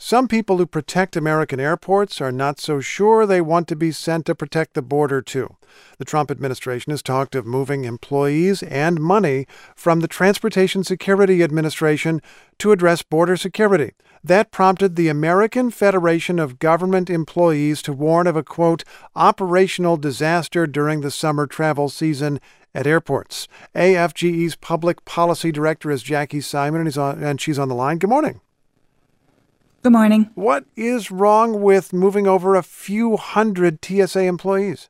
Some people who protect American airports are not so sure they want to be sent to protect the border, too. The Trump administration has talked of moving employees and money from the Transportation Security Administration to address border security. That prompted the American Federation of Government Employees to warn of a, quote, operational disaster during the summer travel season at airports. AFGE's public policy director is Jackie Simon, and she's on the line. Good morning. Good morning. What is wrong with moving over a few hundred TSA employees?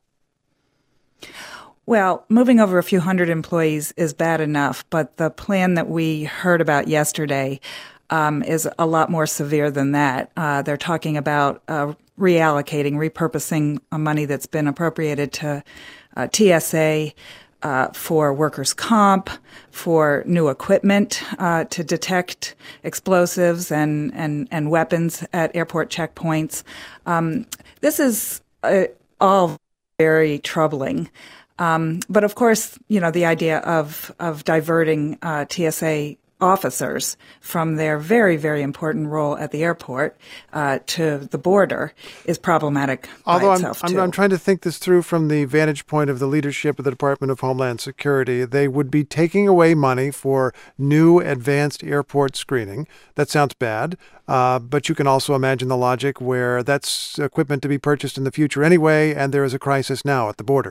Well, moving over a few hundred employees is bad enough, but the plan that we heard about yesterday is a lot more severe than that. They're talking about reallocating, repurposing money that's been appropriated to TSA for workers' comp, for new equipment to detect explosives and weapons at airport checkpoints. This is all very troubling. But of course, the idea of diverting TSA officers from their very, very important role at the airport to the border is problematic by itself, too. I'm trying to think this through from the vantage point of the leadership of the Department of Homeland Security. They would be taking away money for new advanced airport screening. That sounds bad, but you can also imagine the logic where that's equipment to be purchased in the future anyway, and there is a crisis now at the border.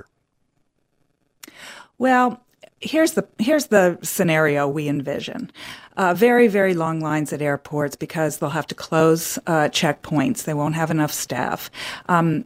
Well, here's the scenario we envision. Very, very long lines at airports because they'll have to close checkpoints. They won't have enough staff. And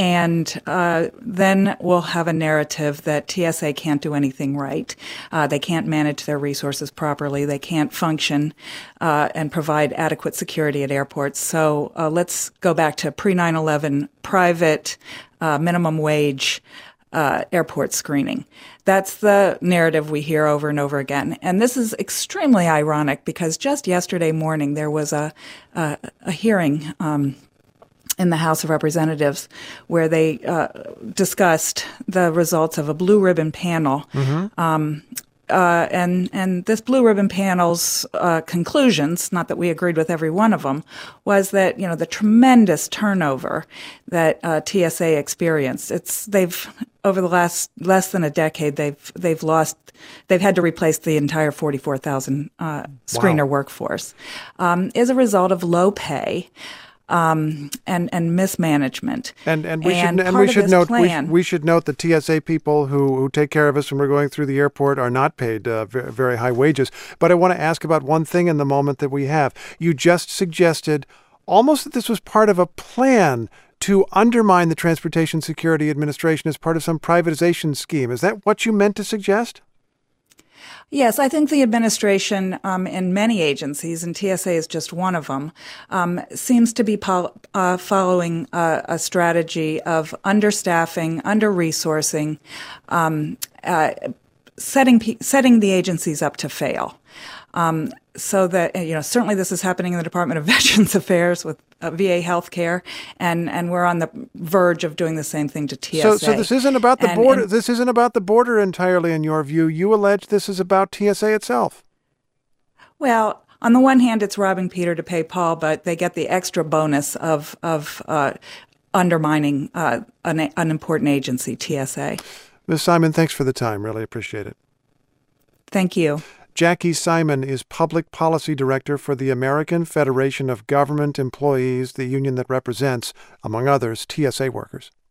then we'll have a narrative that TSA can't do anything right. They can't manage their resources properly. They can't function and provide adequate security at airports. So let's go back to pre-9/11 private minimum wage airport screening. That's the narrative we hear over and over again. And this is extremely ironic because just yesterday morning there was a hearing in the House of Representatives where they discussed the results of a blue ribbon panel. Mm-hmm. And this blue ribbon panel's conclusions, not that we agreed with every one of them, was that the tremendous turnover that TSA experienced. They've over the last less than a decade they've had to replace the entire 44,000 screener workforce as a result of low pay. And mismanagement. And we should note that TSA people who take care of us when we're going through the airport are not paid very, very high wages. But I want to ask about one thing in the moment that we have. You just suggested almost that this was part of a plan to undermine the Transportation Security Administration as part of some privatization scheme. Is that what you meant to suggest? Yes, I think the administration in many agencies, and TSA is just one of them, seems to be following a strategy of understaffing, under-resourcing, setting the agencies up to fail. So that, certainly this is happening in the Department of Veterans Affairs with VA healthcare, and we're on the verge of doing the same thing to TSA. So this isn't about the border. This isn't about the border entirely, in your view. You allege this is about TSA itself. Well, on the one hand, it's robbing Peter to pay Paul, but they get the extra bonus of undermining an important agency, TSA. Ms. Simon, thanks for the time. Really appreciate it. Thank you. Jackie Simon is Public Policy Director for the American Federation of Government Employees, the union that represents, among others, TSA workers.